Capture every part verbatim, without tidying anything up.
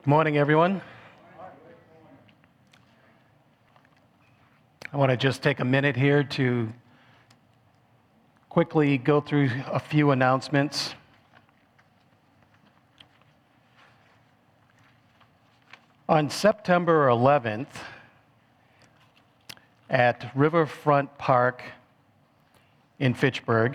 Morning, everyone. I want to just take a minute here to quickly go through a few announcements. On September eleventh, at Riverfront Park in Fitchburg,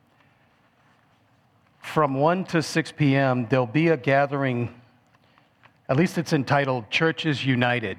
from one to six p.m., there'll be a gathering. At least it's entitled Churches United.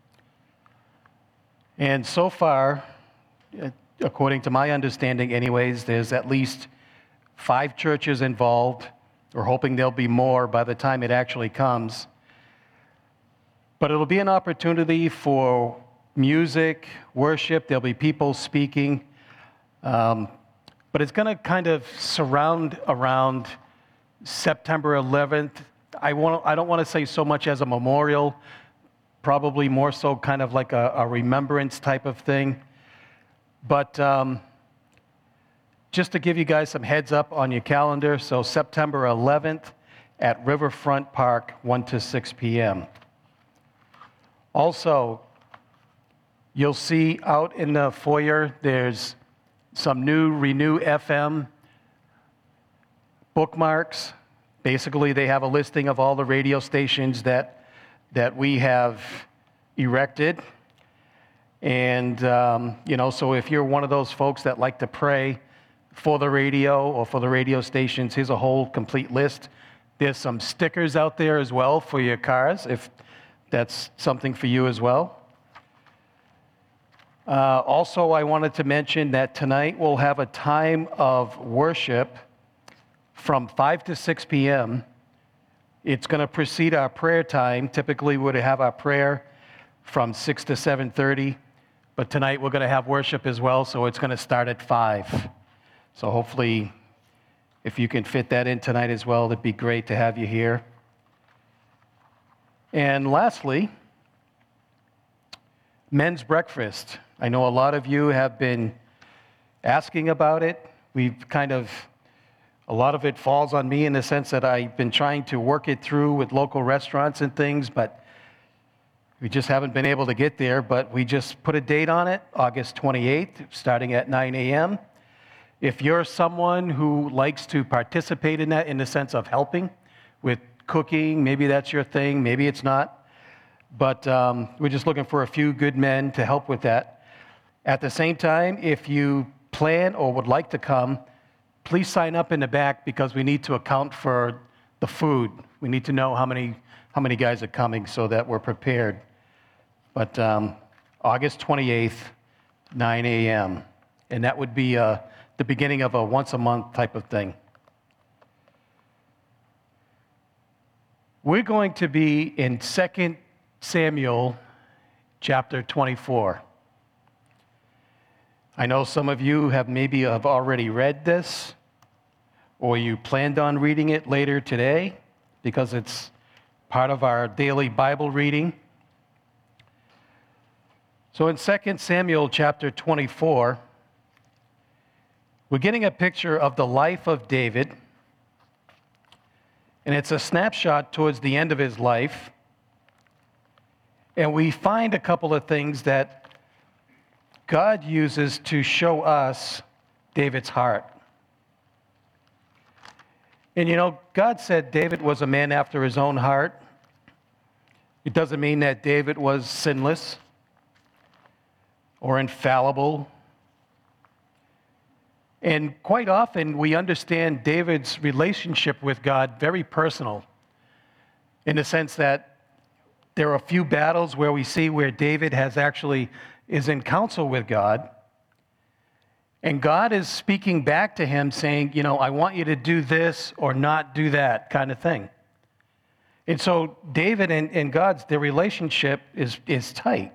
And so far, according to my understanding anyways, there's at least five churches involved. We're hoping there'll be more by the time it actually comes. But it'll be an opportunity for music, worship. There'll be people speaking. Um, but it's going to kind of surround around September eleventh. I, want, I don't want to say so much as a memorial, probably more so kind of like a, a remembrance type of thing. But um, just to give you guys some heads up on your calendar, so September eleventh at Riverfront Park, one to six p.m. Also, you'll see out in the foyer, there's some new Renew F M bookmarks. Basically, they have a listing of all the radio stations that that we have erected. And, um, you know, so if you're one of those folks that like to pray for the radio or for the radio stations, here's a whole complete list. There's some stickers out there as well for your cars, if that's something for you as well. Uh, also, I wanted to mention that tonight we'll have a time of worship from five to six p.m. It's going to precede our prayer time. Typically, we would have our prayer from six to seven thirty, but tonight we're going to have worship as well, so it's going to start at five. So hopefully, if you can fit that in tonight as well, it'd be great to have you here. And lastly, men's breakfast. I know a lot of you have been asking about it. We've kind of A lot of it falls on me in the sense that I've been trying to work it through with local restaurants and things, but we just haven't been able to get there. But we just put a date on it, August twenty-eighth, starting at nine a.m. If you're someone who likes to participate in that in the sense of helping with cooking, maybe that's your thing, maybe it's not. But um, we're just looking for a few good men to help with that. At the same time, if you plan or would like to come, please sign up in the back because we need to account for the food. We need to know how many how many guys are coming so that we're prepared. But um, August twenty-eighth, nine a.m. And that would be uh, the beginning of a once-a-month type of thing. We're going to be in Second Samuel chapter twenty-four. I know some of you have maybe have already read this, or you planned on reading it later today because it's part of our daily Bible reading. So in Second Samuel chapter twenty-four, we're getting a picture of the life of David, and it's a snapshot towards the end of his life. And we find a couple of things that God uses to show us David's heart. And you know, God said David was a man after his own heart. It doesn't mean that David was sinless or infallible. And quite often we understand David's relationship with God very personal, in the sense that there are a few battles where we see where David has actually is in counsel with God, and God is speaking back to him saying, you know, I want you to do this or not do that kind of thing. And so David and, and God's, their relationship is, is tight.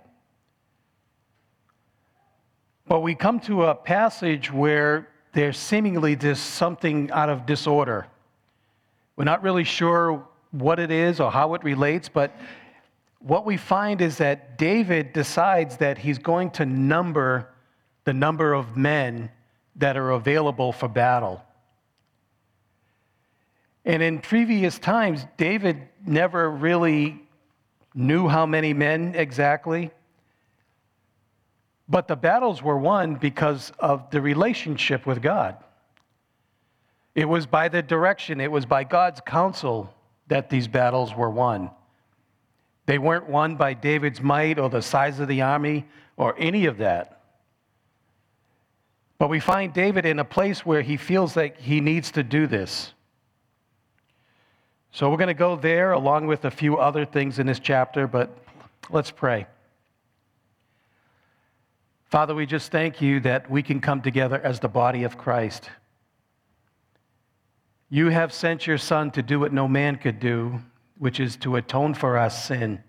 But we come to a passage where there's seemingly just something out of disorder. We're not really sure what it is or how it relates, but what we find is that David decides that he's going to number the number of men that are available for battle. And in previous times, David never really knew how many men exactly. But the battles were won because of the relationship with God. It was by the direction, it was by God's counsel that these battles were won. They weren't won by David's might or the size of the army or any of that. But we find David in a place where he feels like he needs to do this. So we're going to go there along with a few other things in this chapter, but let's pray. Father, we just thank you that we can come together as the body of Christ. You have sent your Son to do what no man could do, which is to atone for our sin.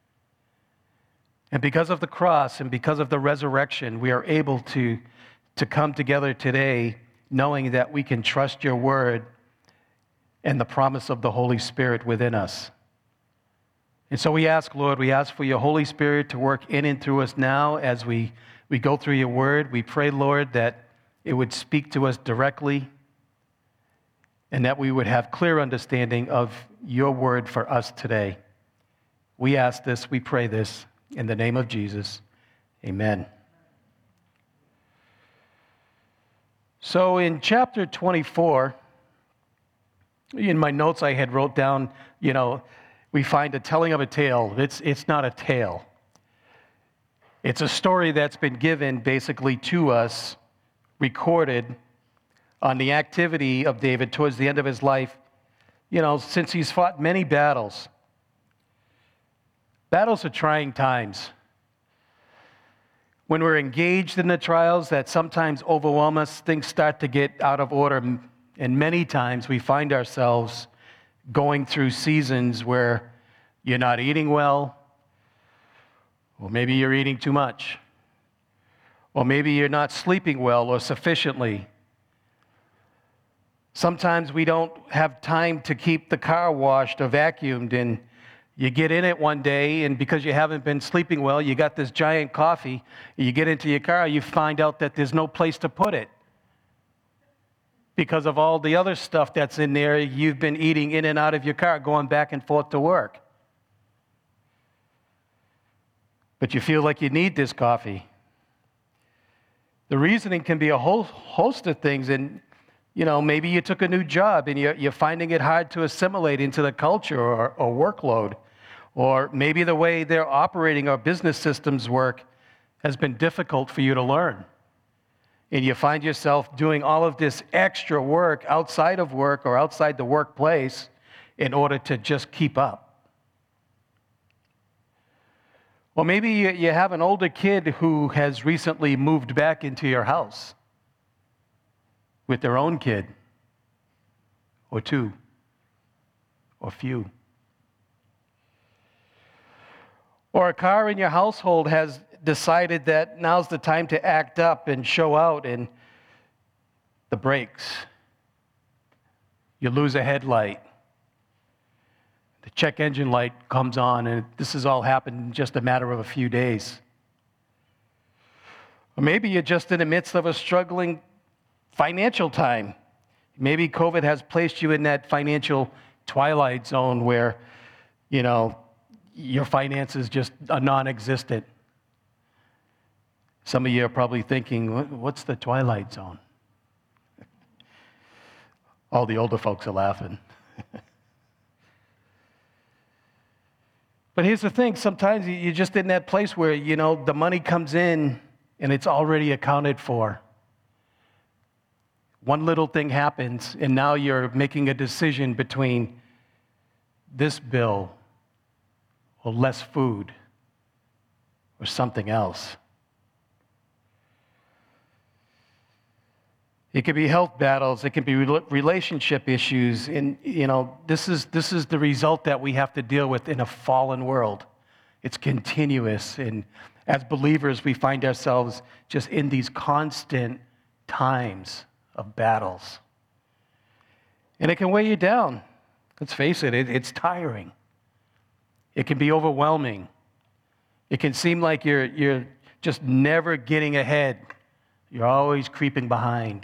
And because of the cross and because of the resurrection, we are able to, to come together today knowing that we can trust your word and the promise of the Holy Spirit within us. And so we ask, Lord, we ask for your Holy Spirit to work in and through us now as we, we go through your word. We pray, Lord, that it would speak to us directly and that we would have clear understanding of your word for us today. We ask this, we pray this in the name of Jesus. Amen. So in chapter twenty-four, in my notes I had wrote down, you know, we find a telling of a tale. It's, it's not a tale. It's a story that's been given basically to us, recorded on the activity of David towards the end of his life, you know, since he's fought many battles. Battles are trying times. When we're engaged in the trials that sometimes overwhelm us, things start to get out of order. And many times we find ourselves going through seasons where you're not eating well, or maybe you're eating too much, or maybe you're not sleeping well or sufficiently. Sometimes we don't have time to keep the car washed or vacuumed, and you get in it one day, and because you haven't been sleeping well, you got this giant coffee, you get into your car, you find out that there's no place to put it because of all the other stuff that's in there you've been eating in and out of your car, going back and forth to work. But you feel like you need this coffee. The reasoning can be a whole host of things, and you know, maybe you took a new job and you're, you're finding it hard to assimilate into the culture or, or workload. Or maybe the way they're operating our business systems work has been difficult for you to learn. And you find yourself doing all of this extra work outside of work or outside the workplace in order to just keep up. Or maybe you, you have an older kid who has recently moved back into your house with their own kid, or two, or few. Or a car in your household has decided that now's the time to act up and show out, and the brakes. You lose a headlight. The check engine light comes on, and this has all happened in just a matter of a few days. Or maybe you're just in the midst of a struggling financial time. Maybe COVID has placed you in that financial twilight zone where, you know, your finances just are non-existent. Some of you are probably thinking, what's the twilight zone? All the older folks are laughing. But here's the thing, sometimes you're just in that place where, you know, the money comes in and it's already accounted for. One little thing happens, and now you're making a decision between this bill or less food or something else. It could be health battles, it can be relationship issues, and you know, this is this is the result that we have to deal with in a fallen world. It's continuous, and as believers, we find ourselves just in these constant times of battles. And it can weigh you down. Let's face it, it, it's tiring. It can be overwhelming. It can seem like you're, you're just never getting ahead. You're always creeping behind.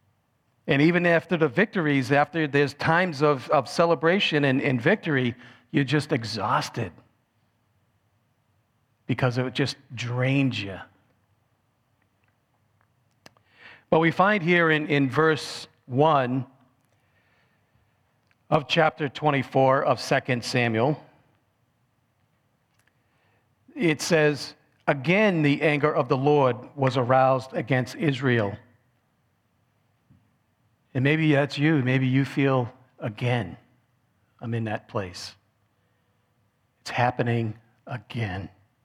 And even after the victories, after there's times of, of celebration and, and victory, you're just exhausted because it just drains you. But we find here in, in verse one of chapter twenty-four of Second Samuel, it says, again the anger of the Lord was aroused against Israel. And maybe that's you. Maybe you feel, again, I'm in that place. It's happening again.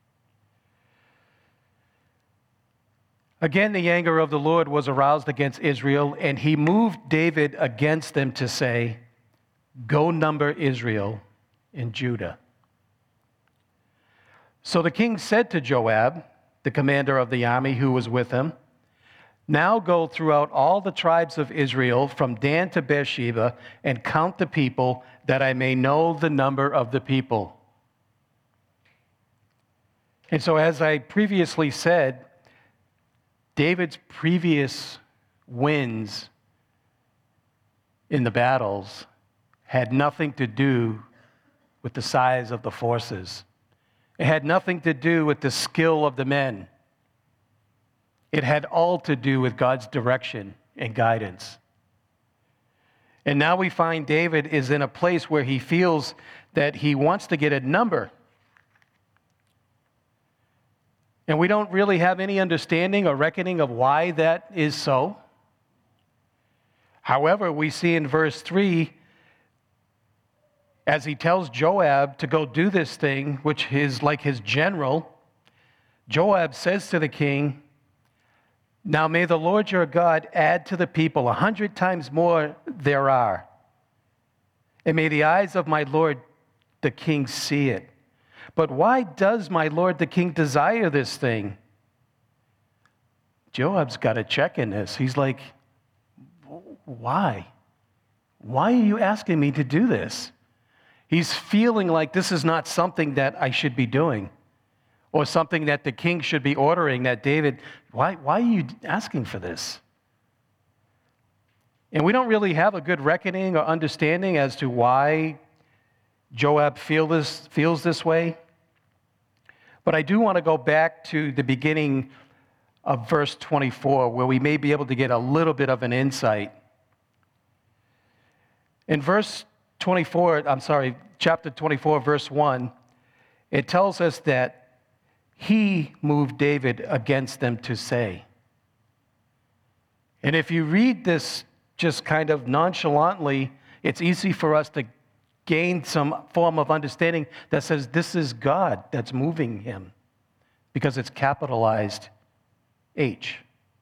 Again, the anger of the Lord was aroused against Israel, and he moved David against them to say, go number Israel and Judah. So the king said to Joab, the commander of the army who was with him, now go throughout all the tribes of Israel from Dan to Beersheba and count the people that I may know the number of the people. And so as I previously said, David's previous wins in the battles had nothing to do with the size of the forces. It had nothing to do with the skill of the men. It had all to do with God's direction and guidance. And now we find David is in a place where he feels that he wants to get a number. And we don't really have any understanding or reckoning of why that is so. However, we see in verse three, as he tells Joab to go do this thing, which is like his general, Joab says to the king, now may the Lord your God add to the people a hundred times more there are, and may the eyes of my Lord the king see it. But why does my lord the king desire this thing? Joab's got a check in this. He's like, why? Why are you asking me to do this? He's feeling like this is not something that I should be doing, or something that the king should be ordering, that David, why, why are you asking for this? And we don't really have a good reckoning or understanding as to why Joab feel this, feels this way. But I do want to go back to the beginning of verse twenty-four, where we may be able to get a little bit of an insight. In verse twenty-four, I'm sorry, chapter twenty-four, verse one, it tells us that he moved David against them to say. And if you read this just kind of nonchalantly, it's easy for us to gain some form of understanding that says this is God that's moving him, because it's capitalized H.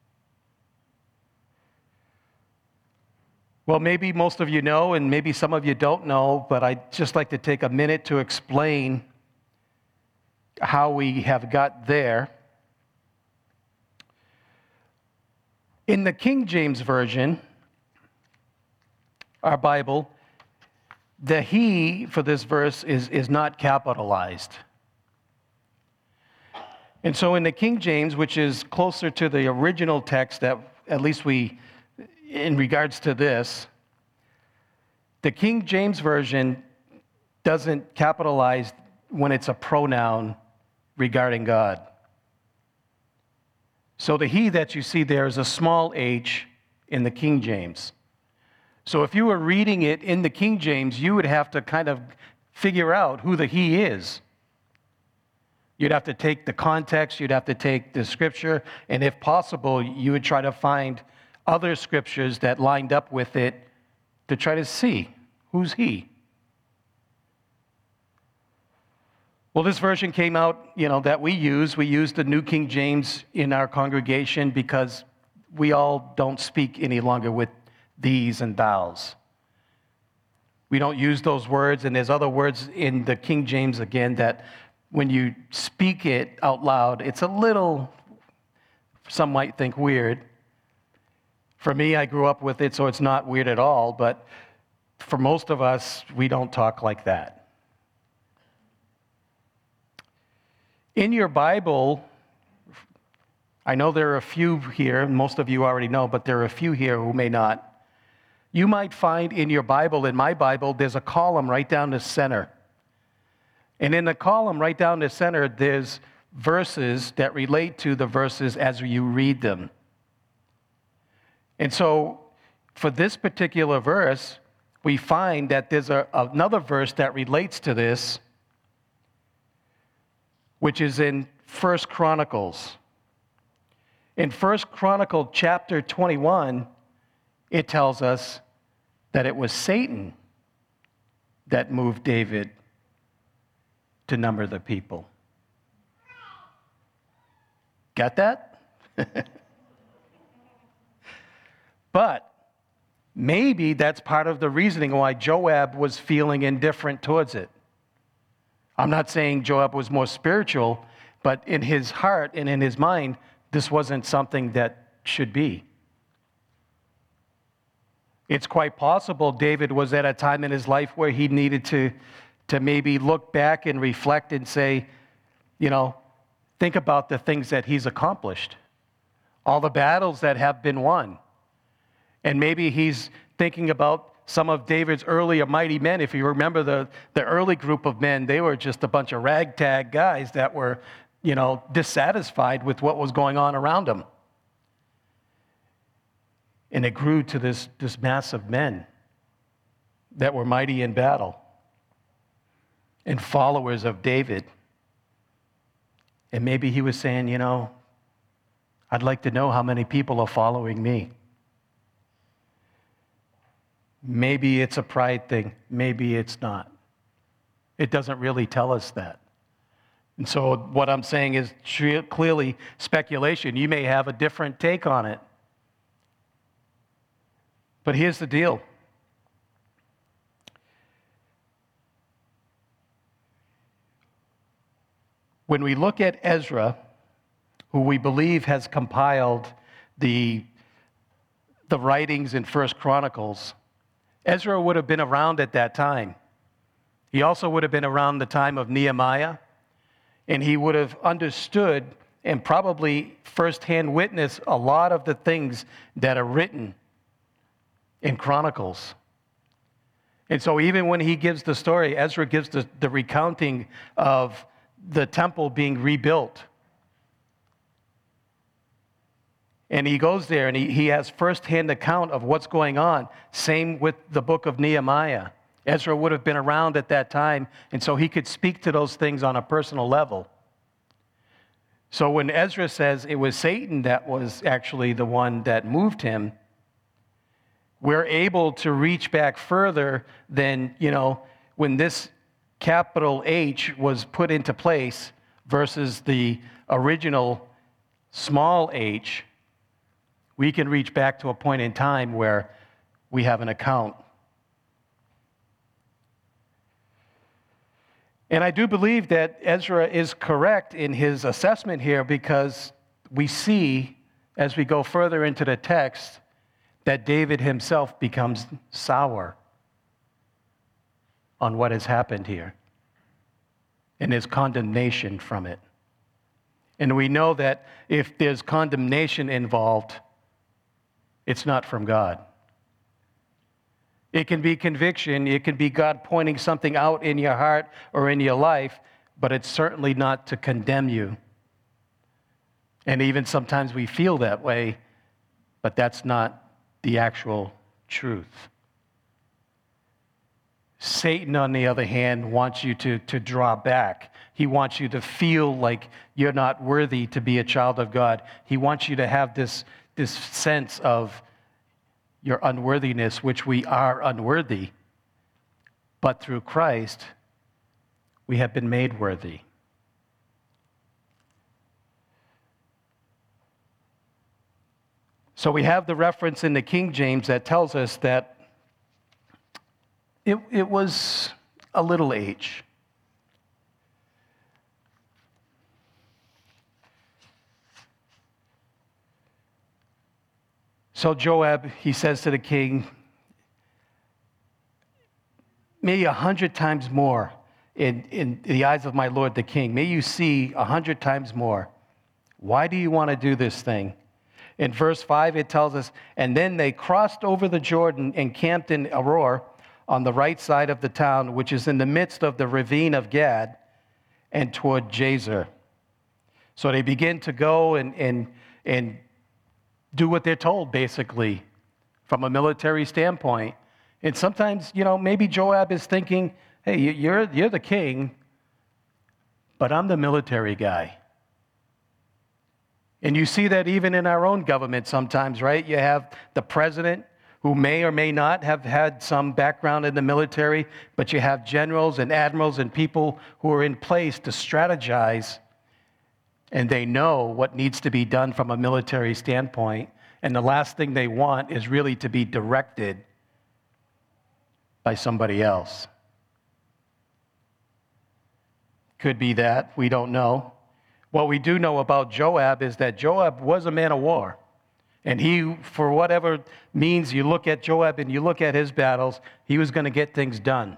Well, maybe most of you know, and maybe some of you don't know, but I'd just like to take a minute to explain how we have got there. In the King James Version, our Bible, the he for this verse is, is not capitalized. And so in the King James, which is closer to the original text that at least we, in regards to this, the King James Version doesn't capitalize when it's a pronoun regarding God. So the he that you see there is a small h in the King James. So if you were reading it in the King James, you would have to kind of figure out who the he is. You'd have to take the context, you'd have to take the scripture, and if possible, you would try to find other scriptures that lined up with it to try to see who's he. Well, this version came out, you know, that we use. We use the New King James in our congregation because we all don't speak any longer with these and thous. We don't use those words, and there's other words in the King James, again, that when you speak it out loud, it's a little, some might think, weird. For me, I grew up with it, so it's not weird at all, but for most of us, we don't talk like that. In your Bible, I know there are a few here, most of you already know, but there are a few here who may not. You might find in your Bible, in my Bible, there's a column right down the center And in the column right down the center, there's verses that relate to the verses as you read them. And so for this particular verse, we find that there's a, another verse that relates to this, which is in First Chronicles. In First Chronicle chapter twenty-one, it tells us that it was Satan that moved David to number the people. Got that? But maybe that's part of the reasoning why Joab was feeling indifferent towards it. I'm not saying Joab was more spiritual, but in his heart and in his mind, this wasn't something that should be. It's quite possible David was at a time in his life where he needed to, to maybe look back and reflect and say, you know, think about the things that he's accomplished, all the battles that have been won. And maybe he's thinking about some of David's earlier mighty men. If you remember the, the early group of men, they were just a bunch of ragtag guys that were, you know, dissatisfied with what was going on around them. And it grew to this, this mass of men that were mighty in battle and followers of David. And maybe he was saying, you know, I'd like to know how many people are following me. Maybe it's a pride thing. Maybe it's not. It doesn't really tell us that. And so what I'm saying is clearly speculation. You may have a different take on it. But here's the deal. When we look at Ezra, who we believe has compiled the, the writings in First Chronicles, Ezra would have been around at that time. He also would have been around the time of Nehemiah, and he would have understood and probably firsthand witnessed a lot of the things that are written in Chronicles. And so even when he gives the story, Ezra gives the, the recounting of the temple being rebuilt. And he goes there and he, he has firsthand account of what's going on. Same with the book of Nehemiah. Ezra would have been around at that time, and so he could speak to those things on a personal level. So when Ezra says it was Satan that was actually the one that moved him, we're able to reach back further than, you know, when this capital H was put into place versus the original small h. We can reach back to a point in time where we have an account. And I do believe that Ezra is correct in his assessment here, because we see, as we go further into the text, that David himself becomes sour on what has happened here and his condemnation from it. And we know that if there's condemnation involved, it's not from God. It can be conviction, it can be God pointing something out in your heart or in your life, but it's certainly not to condemn you. And even sometimes we feel that way, but that's not the actual truth. Satan, on the other hand, wants you to, to draw back. He wants you to feel like you're not worthy to be a child of God. He wants you to have this, this sense of your unworthiness, which we are unworthy. But through Christ, we have been made worthy. So we have the reference in the King James that tells us that it, it was a little h. So Joab, he says to the king, may a hundred times more in, in the eyes of my lord the king, may you see a hundred times more. Why do you want to do this thing? In verse five, it tells us, and then they crossed over the Jordan and camped in Aroer on the right side of the town, which is in the midst of the ravine of Gad. and toward Jazer. So they begin to go and, and, and do what they're told, basically, from a military standpoint. And sometimes, you know, maybe Joab is thinking, hey, you're, you're the king, but I'm the military guy. And you see that even in our own government sometimes, right? You have the president who may or may not have had some background in the military, but you have generals and admirals and people who are in place to strategize, and they know what needs to be done from a military standpoint. And the last thing they want is really to be directed by somebody else. Could be that, we don't know. What we do know about Joab is that Joab was a man of war. And he, for whatever means you look at Joab and you look at his battles, he was going to get things done.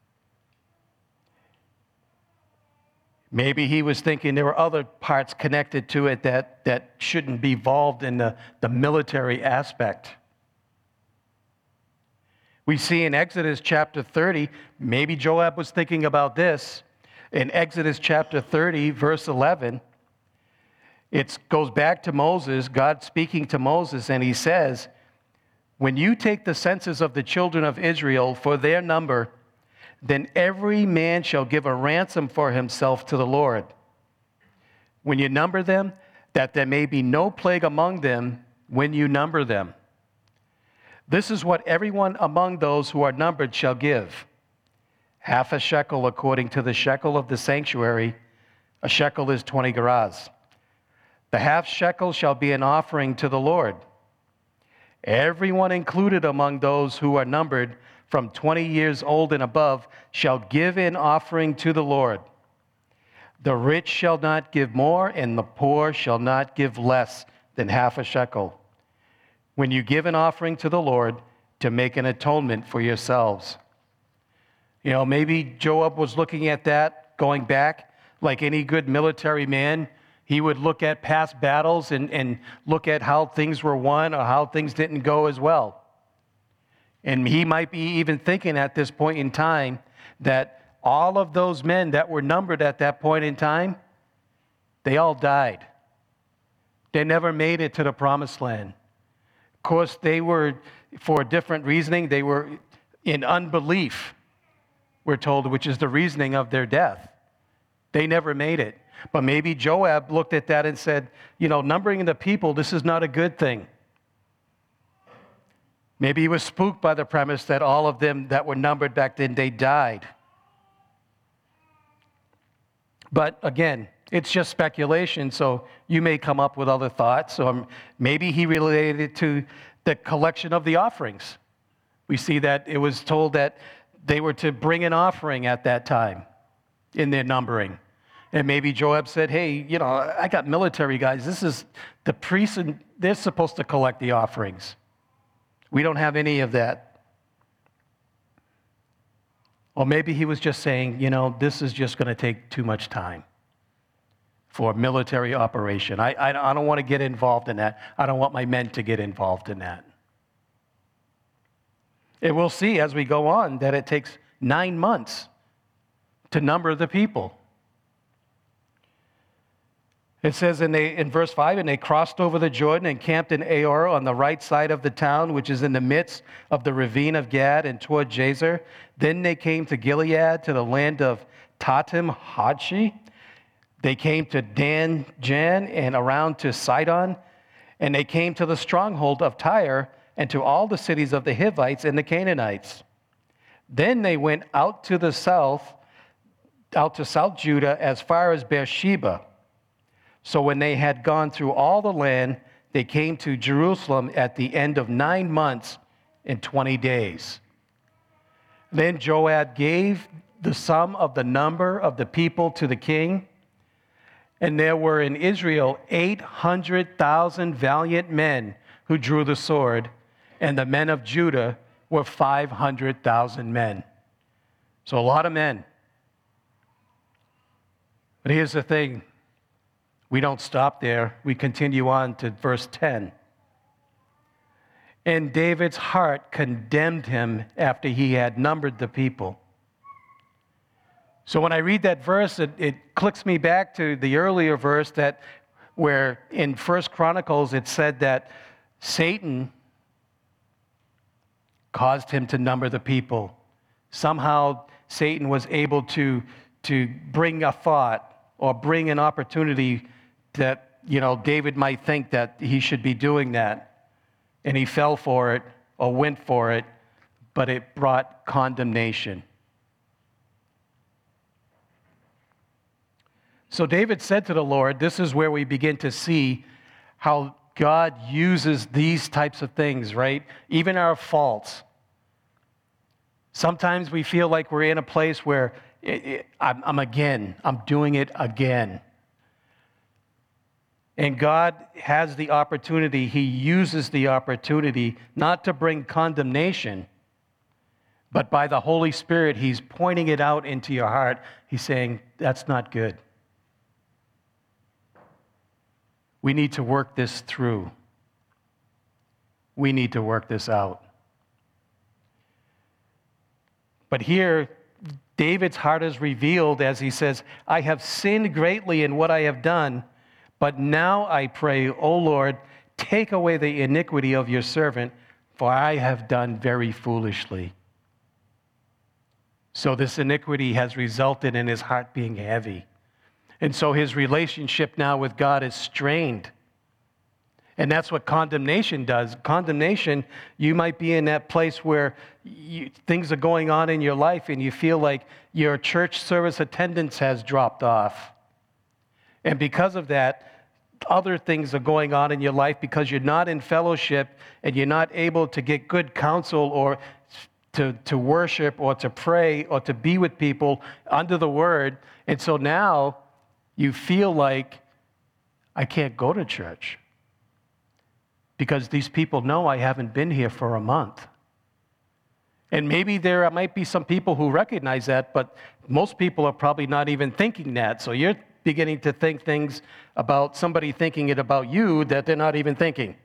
Maybe he was thinking there were other parts connected to it that, that shouldn't be involved in the, the military aspect. We see in Exodus chapter thirty, maybe Joab was thinking about this. In Exodus chapter thirty, verse eleven, it goes back to Moses, God speaking to Moses, and he says, when you take the census of the children of Israel for their number, then every man shall give a ransom for himself to the Lord. When you number them, that there may be no plague among them when you number them. This is what everyone among those who are numbered shall give. Half a shekel according to the shekel of the sanctuary. A shekel is twenty gerahs. The half shekel shall be an offering to the Lord. Everyone included among those who are numbered from twenty years old and above shall give an offering to the Lord. The rich shall not give more, and the poor shall not give less than half a shekel. When you give an offering to the Lord, to make an atonement for yourselves. You know, maybe Joab was looking at that, going back, like any good military man. He would look at past battles and, and look at how things were won or how things didn't go as well. And he might be even thinking at this point in time that all of those men that were numbered at that point in time, they all died. They never made it to the promised land. Of course, they were, for different reasoning, they were in unbelief, we're told, which is the reasoning of their death. They never made it. But maybe Joab looked at that and said, you know, numbering the people, this is not a good thing. Maybe he was spooked by the premise that all of them that were numbered back then, they died. But again, it's just speculation, so you may come up with other thoughts. Or maybe he related it to the collection of the offerings. We see that it was told that they were to bring an offering at that time in their numbering. And maybe Joab said, hey, you know, I got military guys. This is the priests, and they're supposed to collect the offerings. We don't have any of that. Or maybe he was just saying, you know, this is just going to take too much time for a military operation. I, I, I don't want to get involved in that. I don't want my men to get involved in that. And we'll see as we go on that it takes nine months to number the people. It says in, they, in verse five, and they crossed over the Jordan and camped in Aor on the right side of the town, which is in the midst of the ravine of Gad and toward Jazer. Then they came to Gilead, to the land of Tatim Hodshi. They came to Dan Jan and around to Sidon. And they came to the stronghold of Tyre and to all the cities of the Hivites and the Canaanites. Then they went out to the south, out to South Judah as far as Beersheba. So when they had gone through all the land, they came to Jerusalem at the end of nine months and twenty days. Then Joab gave the sum of the number of the people to the king, and there were in Israel eight hundred thousand valiant men who drew the sword, and the men of Judah were five hundred thousand men. So a lot of men. But here's the thing. We don't stop there. We continue on to verse ten. And David's heart condemned him after he had numbered the people. So when I read that verse, it, it clicks me back to the earlier verse that where in First Chronicles it said that Satan caused him to number the people. Somehow Satan was able to, to bring a thought or bring an opportunity that, you know, David might think that he should be doing that. And he fell for it or went for it, but it brought condemnation. So David said to the Lord, this is where we begin to see how God uses these types of things, right? Even our faults. Sometimes we feel like we're in a place where it, it, I'm, I'm again, I'm doing it again. And God has the opportunity, He uses the opportunity not to bring condemnation, but by the Holy Spirit, He's pointing it out into your heart. He's saying, that's not good. We need to work this through. We need to work this out. But here, David's heart is revealed as he says, I have sinned greatly in what I have done, but now I pray, O Lord, take away the iniquity of your servant, for I have done very foolishly. So this iniquity has resulted in his heart being heavy. And so his relationship now with God is strained. And that's what condemnation does. Condemnation, you might be in that place where you, things are going on in your life and you feel like your church service attendance has dropped off. And because of that, other things are going on in your life because you're not in fellowship and you're not able to get good counsel or to, to worship or to pray or to be with people under the word. And so now you feel like, I can't go to church because these people know I haven't been here for a month. And maybe there might be some people who recognize that, but most people are probably not even thinking that. So you're beginning to think things about somebody thinking it about you that they're not even thinking.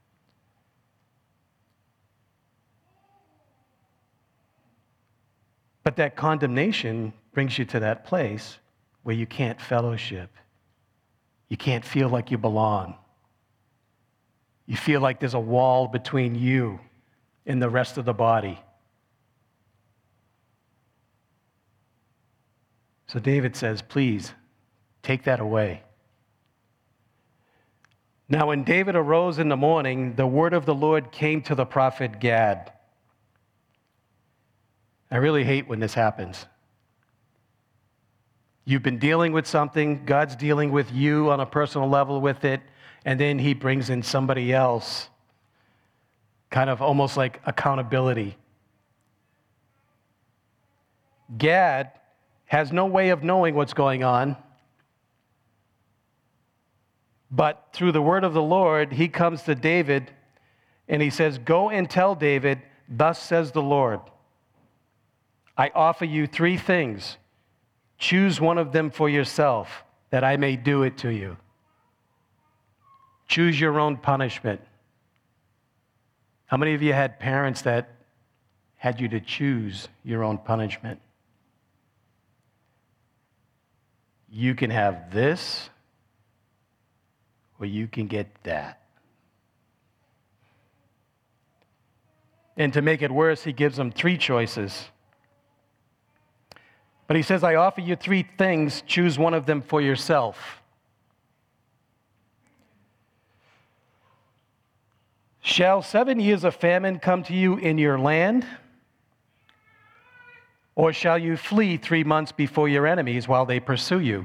But that condemnation brings you to that place where you can't fellowship. You can't feel like you belong. You feel like there's a wall between you and the rest of the body. So David says, please, take that away. Now when David arose in the morning, the word of the Lord came to the prophet Gad. I really hate when this happens. You've been dealing with something, God's dealing with you on a personal level with it, and then he brings in somebody else, kind of almost like accountability. Gad has no way of knowing what's going on, but through the word of the Lord, he comes to David and he says, go and tell David, thus says the Lord, I offer you three things. Choose one of them for yourself, that I may do it to you. Choose your own punishment. How many of you had parents that had you to choose your own punishment? You can have this, or you can get that. And to make it worse, he gives them three choices. But he says, I offer you three things, choose one of them for yourself. Shall seven years of famine come to you in your land? Or shall you flee three months before your enemies while they pursue you?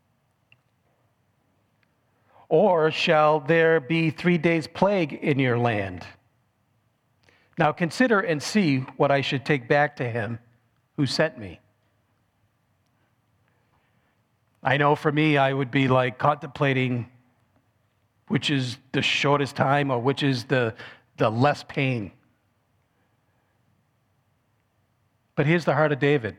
Or shall there be three days' plague in your land? Now consider and see what I should take back to him who sent me. I know for me, I would be like contemplating which is the shortest time or which is the, the less pain. But here's the heart of David.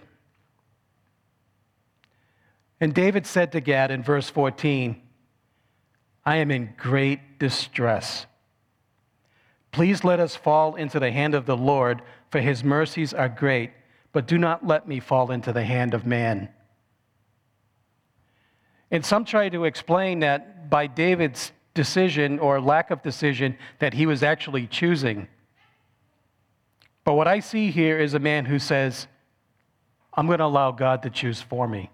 And David said to Gad in verse fourteen, I am in great distress. Please let us fall into the hand of the Lord, for his mercies are great, but do not let me fall into the hand of man, And some try to explain that by David's decision or lack of decision that he was actually choosing. But what I see here is a man who says, I'm going to allow God to choose for me.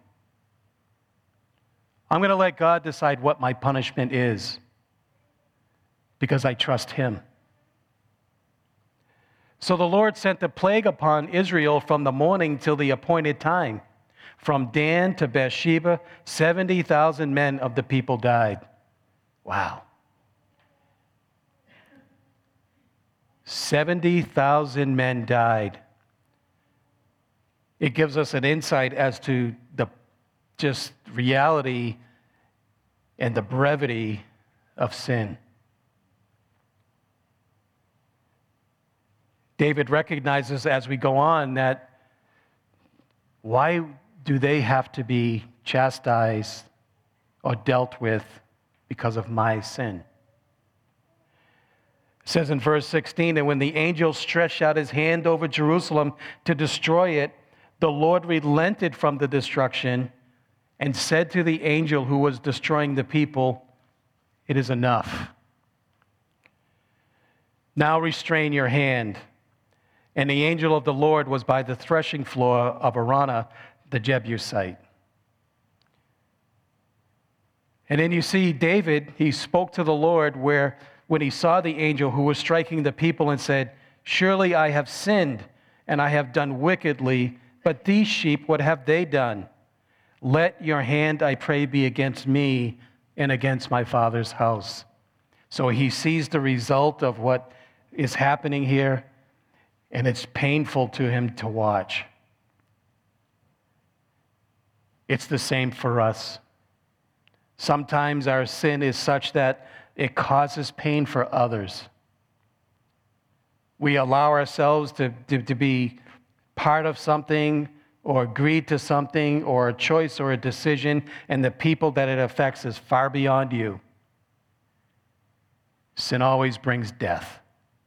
I'm going to let God decide what my punishment is because I trust him. So the Lord sent the plague upon Israel from the morning till the appointed time. From Dan to Beersheba, seventy thousand men of the people died. Wow. seventy thousand men died. It gives us an insight as to the just reality and the brevity of sin. David recognizes as we go on that why do they have to be chastised or dealt with because of my sin? It says in verse sixteen, and when the angel stretched out his hand over Jerusalem to destroy it, the Lord relented from the destruction and said to the angel who was destroying the people, it is enough. Now restrain your hand. And the angel of the Lord was by the threshing floor of Araunah the Jebusite. And then you see David, he spoke to the Lord where when he saw the angel who was striking the people and said, surely I have sinned and I have done wickedly, but these sheep, what have they done? Let your hand, I pray, be against me and against my father's house. So he sees the result of what is happening here, and it's painful to him to watch. It's the same for us. Sometimes our sin is such that it causes pain for others. We allow ourselves to, to, to be part of something or agree to something or a choice or a decision, and the people that it affects is far beyond you. Sin always brings death.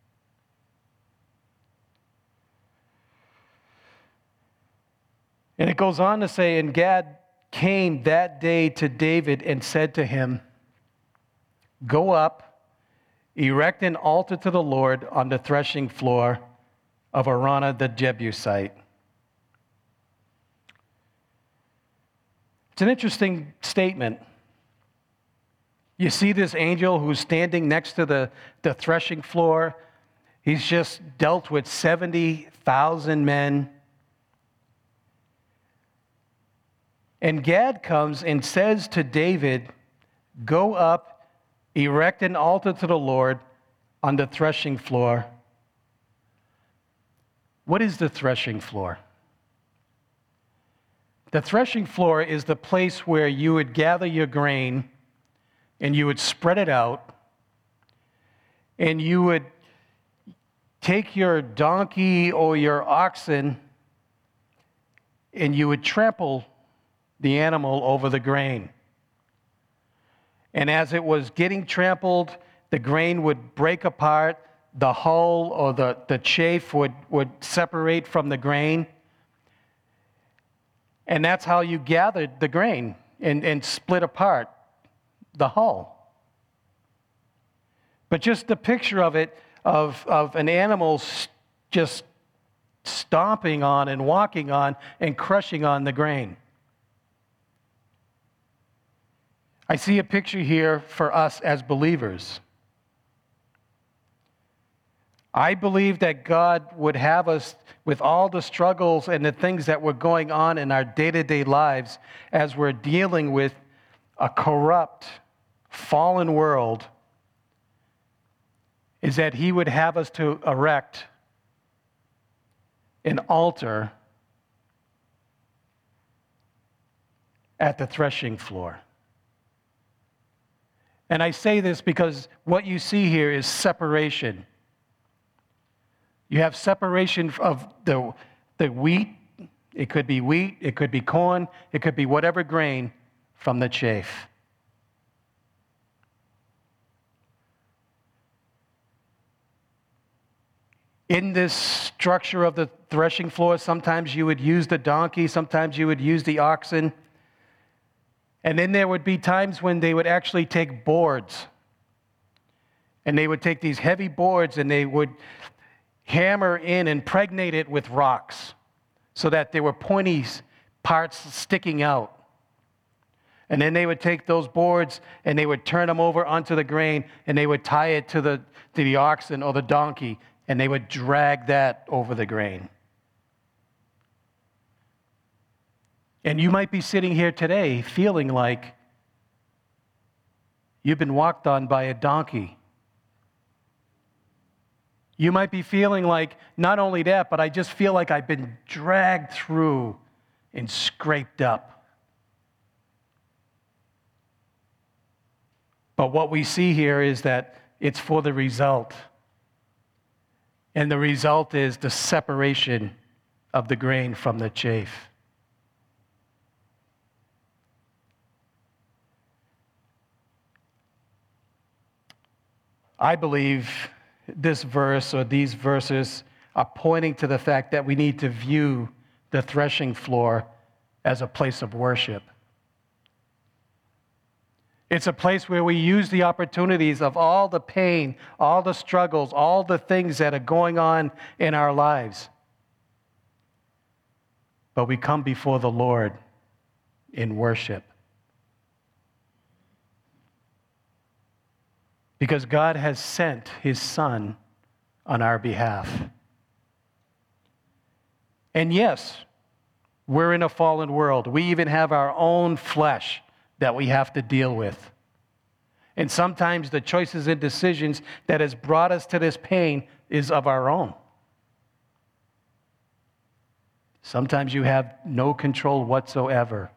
And it goes on to say, and Gad came that day to David and said to him, go up, erect an altar to the Lord on the threshing floor of Araunah the Jebusite. It's an interesting statement. You see this angel who's standing next to the, the threshing floor. He's just dealt with seventy thousand men. And Gad comes and says to David, go up, erect an altar to the Lord on the threshing floor. What is the threshing floor? The threshing floor is the place where you would gather your grain and you would spread it out, and you would take your donkey or your oxen and you would trample the animal over the grain. And as it was getting trampled, the grain would break apart, the hull or the, the chaff would, would separate from the grain. And that's how you gathered the grain and, and split apart the hull. But just the picture of it, of, of an animal just stomping on and walking on and crushing on the grain. I see a picture here for us as believers. I believe that God would have us, with all the struggles and the things that were going on in our day-to-day lives as we're dealing with a corrupt, fallen world, is that He would have us to erect an altar at the threshing floor. And I say this because what you see here is separation. You have separation of the, the wheat. It could be wheat, it could be corn, it could be whatever grain, from the chaff. In this structure of the threshing floor, sometimes you would use the donkey, sometimes you would use the oxen. And then there would be times when they would actually take boards, and they would take these heavy boards and they would hammer in, impregnate it with rocks so that there were pointy parts sticking out. And then they would take those boards and they would turn them over onto the grain, and they would tie it to the, to the oxen or the donkey, and they would drag that over the grain. And you might be sitting here today feeling like you've been walked on by a donkey. You might be feeling like, not only that, but I just feel like I've been dragged through and scraped up. But what we see here is that it's for the result. And the result is the separation of the grain from the chaff. I believe this verse or these verses are pointing to the fact that we need to view the threshing floor as a place of worship. It's a place where we use the opportunities of all the pain, all the struggles, all the things that are going on in our lives. But we come before the Lord in worship. Because God has sent His Son on our behalf. And yes, we're in a fallen world. We even have our own flesh that we have to deal with. And sometimes the choices and decisions that has brought us to this pain is of our own. Sometimes you have no control whatsoever.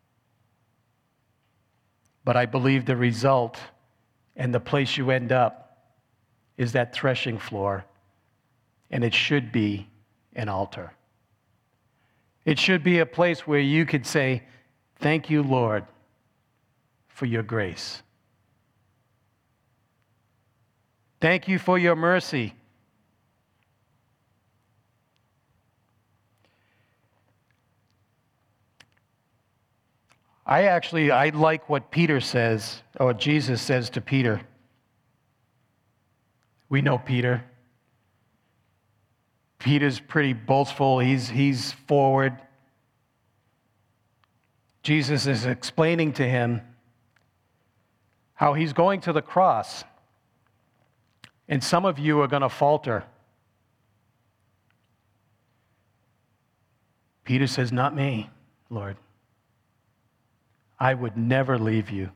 But I believe the result and the place you end up is that threshing floor, and it should be an altar. It should be a place where you could say, "Thank you, Lord, for your grace. Thank you for your mercy. I actually, I like what Peter says, or Jesus says to Peter. We know Peter. Peter's pretty boastful. He's, he's forward. Jesus is explaining to him how he's going to the cross. And some of you are going to falter. Peter says, "Not me, Lord. I would never leave you."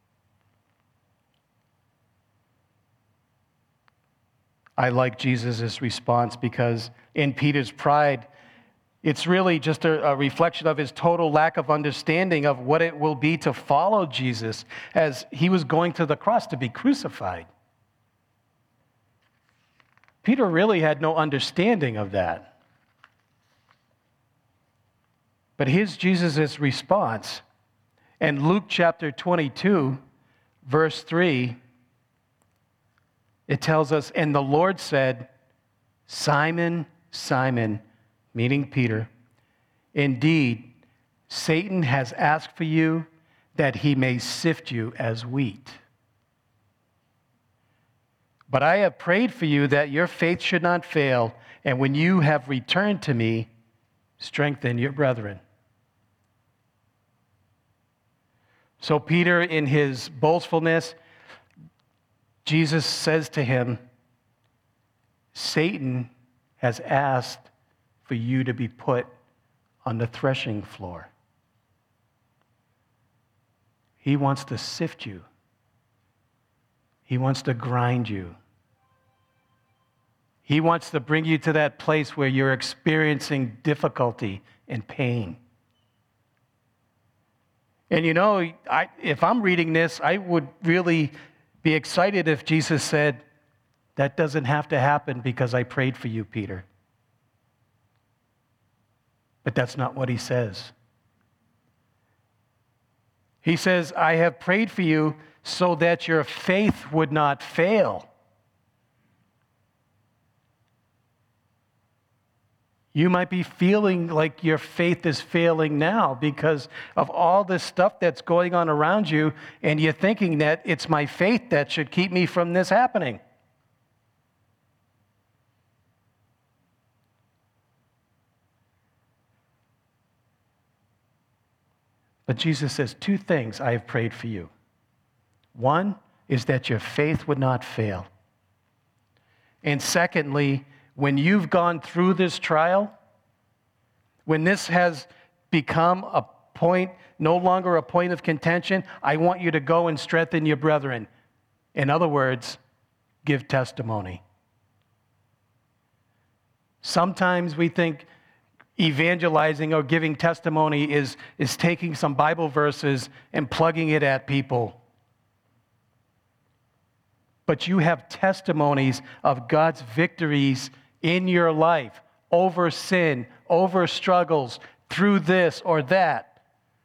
I like Jesus' response because in Peter's pride, it's really just a, a reflection of his total lack of understanding of what it will be to follow Jesus as he was going to the cross to be crucified. Peter really had no understanding of that. But here's Jesus' response. In Luke chapter twenty-two, verse three, it tells us, "And the Lord said, 'Simon, Simon,'" meaning Peter, "indeed, Satan has asked for you that he may sift you as wheat. But I have prayed for you that your faith should not fail, and when you have returned to me, strengthen your brethren." So Peter, in his boastfulness, Jesus says to him, "Satan has asked for you to be put on the threshing floor. He wants to sift you. He wants to grind you. He wants to bring you to that place where you're experiencing difficulty and pain." And you know, I, if I'm reading this, I would really be excited if Jesus said, "That doesn't have to happen because I prayed for you, Peter." But that's not what he says. He says, "I have prayed for you so that your faith would not fail." You might be feeling like your faith is failing now because of all this stuff that's going on around you, and you're thinking that it's my faith that should keep me from this happening. But Jesus says, two things I have prayed for you. One is that your faith would not fail. And secondly, when you've gone through this trial, when this has become a point, no longer a point of contention, I want you to go and strengthen your brethren. In other words, give testimony. Sometimes we think evangelizing or giving testimony is, is taking some Bible verses and plugging it at people. But you have testimonies of God's victories in your life over sin, over struggles, through this or that.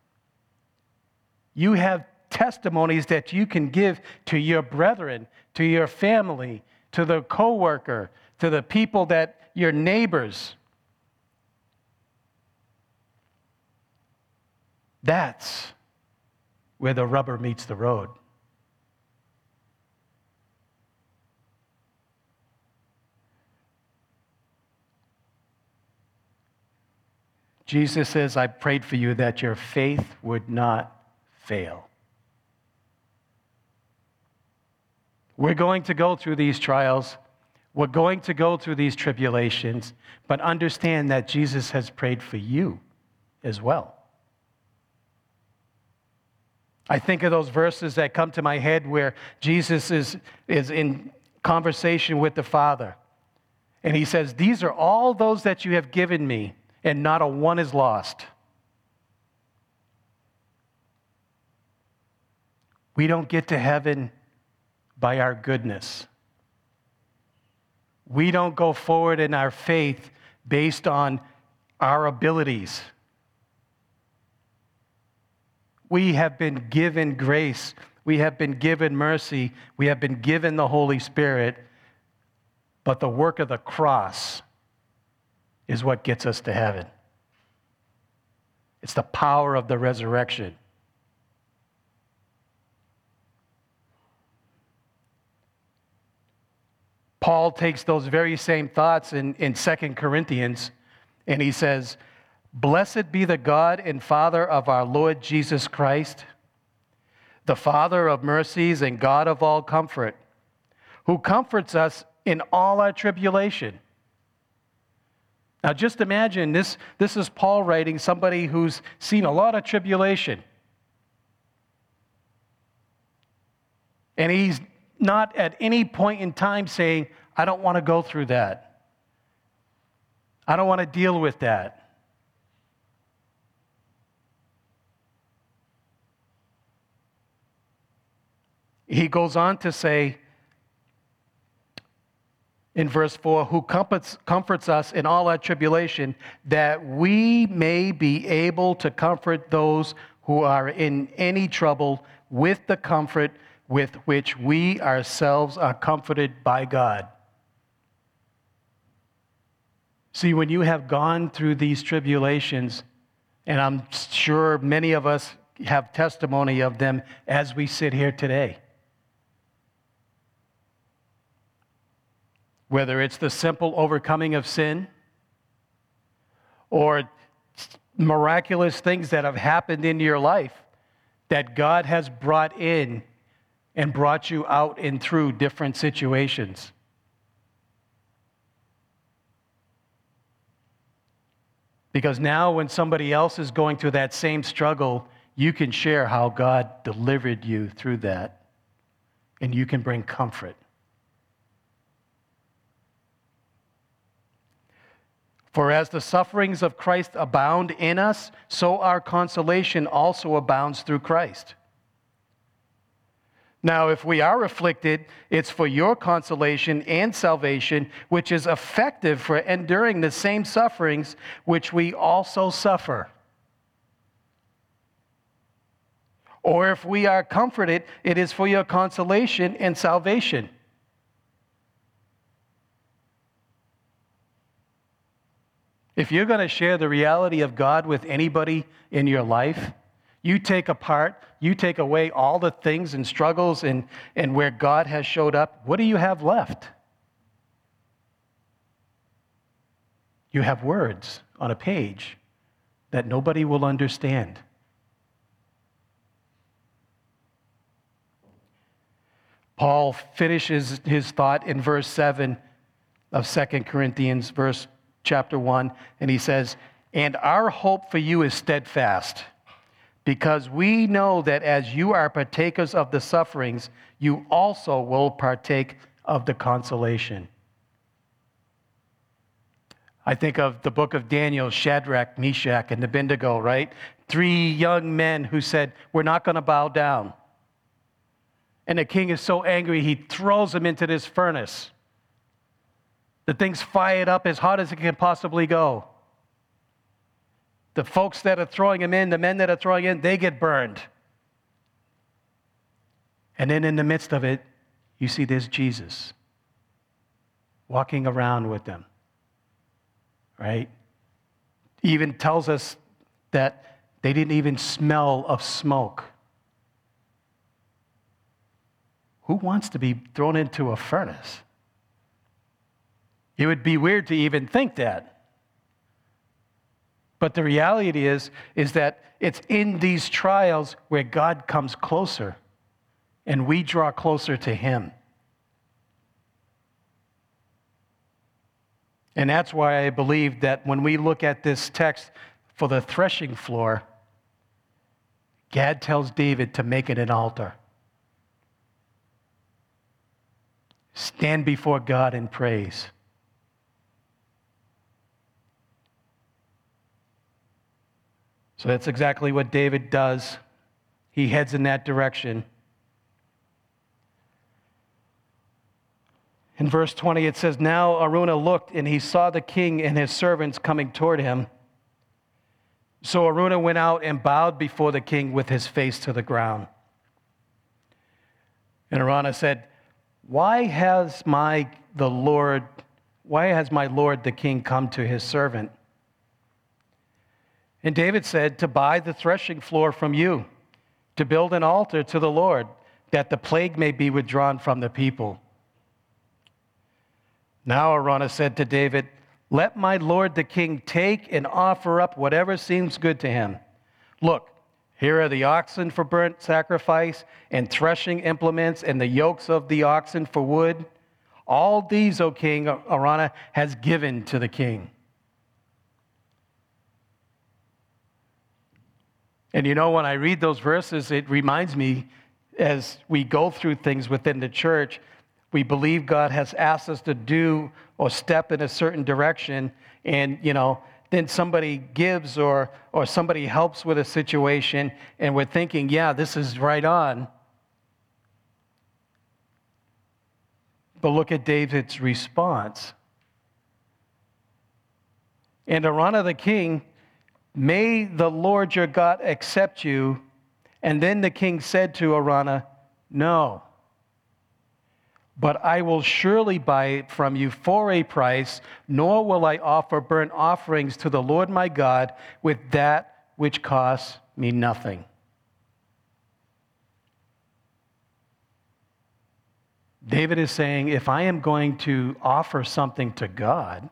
You have testimonies that you can give to your brethren, to your family, to the coworker, to the people that your neighbors. That's where the rubber meets the road. Jesus says, I prayed for you that your faith would not fail. We're going to go through these trials. We're going to go through these tribulations, but understand that Jesus has prayed for you as well. I think of those verses that come to my head where Jesus is, is in conversation with the Father. And he says, these are all those that you have given me, and not a one is lost. We don't get to heaven by our goodness. We don't go forward in our faith based on our abilities. We have been given grace. We have been given mercy. We have been given the Holy Spirit. But the work of the cross is what gets us to heaven. It's the power of the resurrection. Paul takes those very same thoughts in, in Second Corinthians, and he says, blessed be the God and Father of our Lord Jesus Christ, the Father of mercies and God of all comfort, who comforts us in all our tribulation. Now just imagine, this, this is Paul writing, somebody who's seen a lot of tribulation. And he's not at any point in time saying, I don't want to go through that. I don't want to deal with that. He goes on to say in verse four, who comforts, comforts us in all our tribulation, that we may be able to comfort those who are in any trouble with the comfort with which we ourselves are comforted by God. See, when you have gone through these tribulations, and I'm sure many of us have testimony of them as we sit here today, whether it's the simple overcoming of sin or miraculous things that have happened in your life that God has brought in and brought you out and through different situations. Because now when somebody else is going through that same struggle, you can share how God delivered you through that, and you can bring comfort. For as the sufferings of Christ abound in us, so our consolation also abounds through Christ. Now, if we are afflicted, it's for your consolation and salvation, which is effective for enduring the same sufferings which we also suffer. Or if we are comforted, it is for your consolation and salvation. If you're going to share the reality of God with anybody in your life, you take apart, you take away all the things and struggles and, and where God has showed up, what do you have left? You have words on a page that nobody will understand. Paul finishes his thought in verse seven of Second Corinthians, verse chapter one, and he says, "And our hope for you is steadfast, because we know that as you are partakers of the sufferings, you also will partake of the consolation." I think of the book of Daniel, Shadrach, Meshach, and Abednego, right? Three young men who said, "We're not going to bow down." And the king is so angry, he throws them into this furnace. The thing's fired up as hot as it can possibly go. The folks that are throwing him in, the men that are throwing in, they get burned. And then in the midst of it, you see there's Jesus walking around with them, right? Even tells us that they didn't even smell of smoke. Who wants to be thrown into a furnace? It would be weird to even think that. But the reality is, is that it's in these trials where God comes closer and we draw closer to Him. And that's why I believe that when we look at this text for the threshing floor, Gad tells David to make it an altar. Stand before God in praise. So that's exactly what David does. He heads in that direction. In verse twenty, it says, "Now Araunah looked, and he saw the king and his servants coming toward him. So Araunah went out and bowed before the king with his face to the ground. And Araunah said, Why has my the Lord, why has my lord the king come to his servant? And David said, To buy the threshing floor from you, to build an altar to the Lord, that the plague may be withdrawn from the people. Now Araunah said to David, Let my lord the king take and offer up whatever seems good to him. Look, here are the oxen for burnt sacrifice, and threshing implements, and the yokes of the oxen for wood. All these, O king, Araunah has given to the king. And you know, when I read those verses, it reminds me, as we go through things within the church, we believe God has asked us to do or step in a certain direction, and, you know, then somebody gives or or somebody helps with a situation, and we're thinking, yeah, this is right on. But look at David's response. And Araunah the king, May the Lord your God accept you. And then the king said to Araunah, No, but I will surely buy it from you for a price, nor will I offer burnt offerings to the Lord my God with that which costs me nothing. David is saying, if I am going to offer something to God,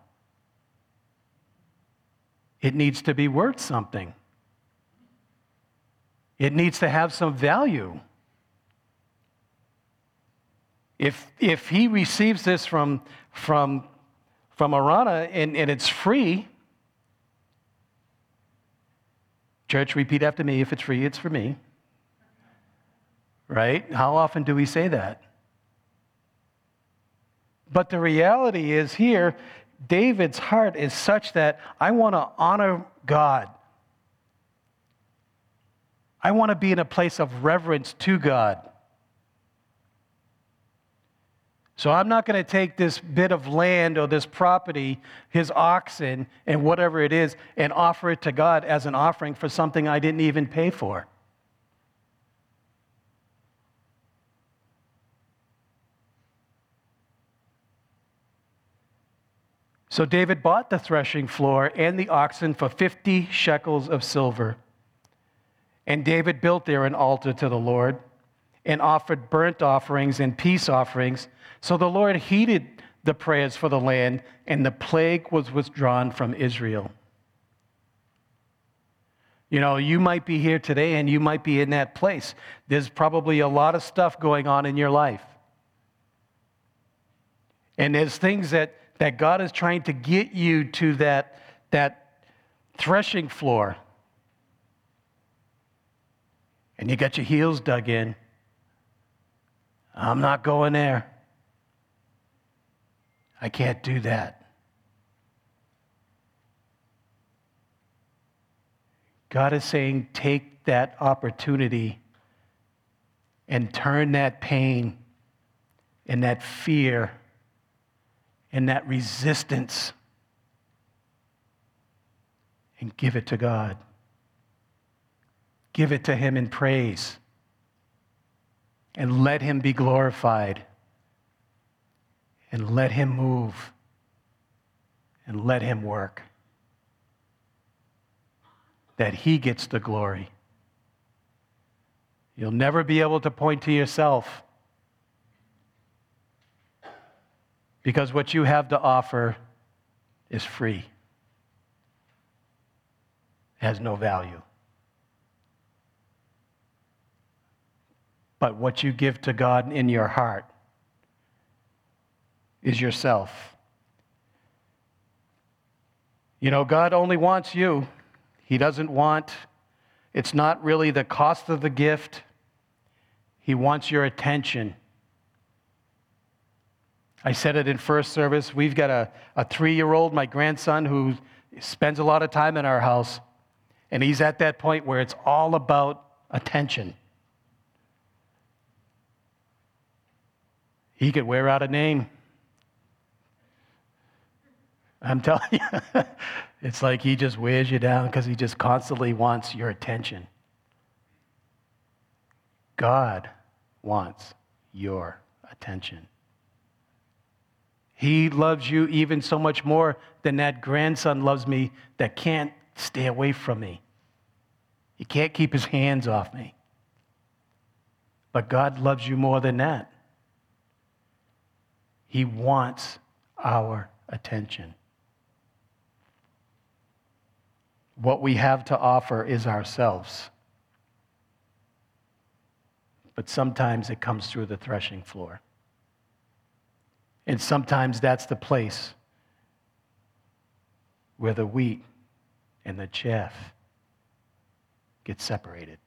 it needs to be worth something. It needs to have some value. If, if he receives this from, from, from Araunah and, and it's free, church, repeat after me, if it's free, it's for me. Right? How often do we say that? But the reality is here, David's heart is such that I want to honor God. I want to be in a place of reverence to God. So I'm not going to take this bit of land or this property, his oxen, and whatever it is, and offer it to God as an offering for something I didn't even pay for. So David bought the threshing floor and the oxen for fifty shekels of silver. And David built there an altar to the Lord and offered burnt offerings and peace offerings. So the Lord heeded the prayers for the land, and the plague was withdrawn from Israel. You know, you might be here today and you might be in that place. There's probably a lot of stuff going on in your life. And there's things that, that God is trying to get you to that, that threshing floor. And you got your heels dug in. I'm not going there. I can't do that. God is saying, take that opportunity and turn that pain and that fear and that resistance and give it to God. Give it to Him in praise and let Him be glorified and let Him move and let Him work. That He gets the glory. You'll never be able to point to yourself because what you have to offer is free. It has no value. But what you give to God in your heart is yourself. You know, God only wants you. He doesn't want, it's not really the cost of the gift. He wants your attention. I said it in first service. We've got a, a three-year-old, my grandson, who spends a lot of time in our house. And he's at that point where it's all about attention. He could wear out a name. I'm telling you, it's like he just wears you down because he just constantly wants your attention. God wants your attention. He loves you even so much more than that grandson loves me that can't stay away from me. He can't keep his hands off me. But God loves you more than that. He wants our attention. What we have to offer is ourselves. But sometimes it comes through the threshing floor. And sometimes that's the place where the wheat and the chaff get separated.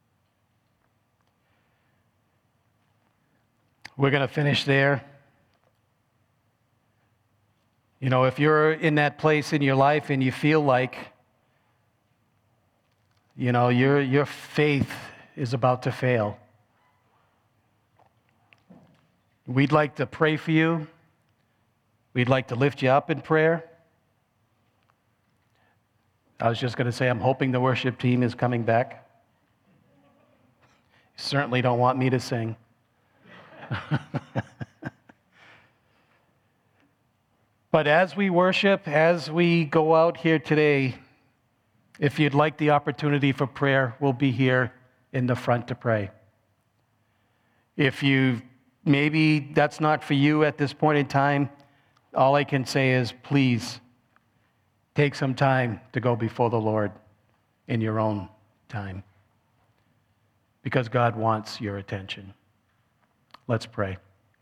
We're going to finish there. You know, if you're in that place in your life and you feel like, you know, your, your faith is about to fail, we'd like to pray for you. We'd like to lift you up in prayer. I was just going to say, I'm hoping the worship team is coming back. You certainly don't want me to sing. But as we worship, as we go out here today, if you'd like the opportunity for prayer, we'll be here in the front to pray. If you, maybe that's not for you at this point in time, all I can say is please take some time to go before the Lord in your own time, because God wants your attention. Let's pray.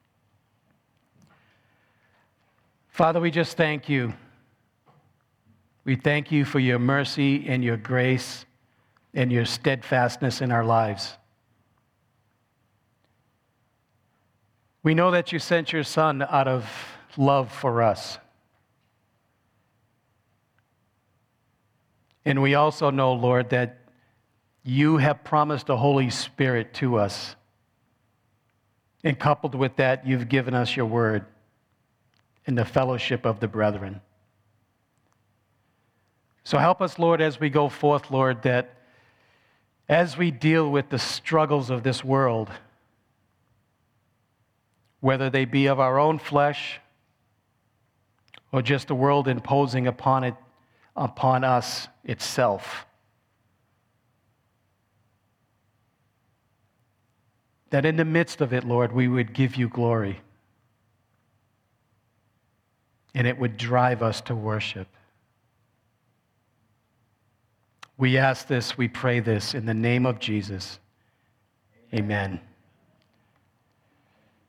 Father, we just thank you. We thank you for your mercy and your grace and your steadfastness in our lives. We know that you sent your Son out of love for us. And we also know, Lord, that you have promised the Holy Spirit to us. And coupled with that, you've given us your word and the fellowship of the brethren. So help us, Lord, as we go forth, Lord, that as we deal with the struggles of this world, whether they be of our own flesh or just the world imposing upon it, upon us itself. That in the midst of it, Lord, we would give you glory. And it would drive us to worship. We ask this, we pray this in the name of Jesus. Amen.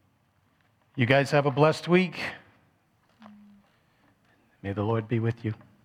You guys have a blessed week. May the Lord be with you.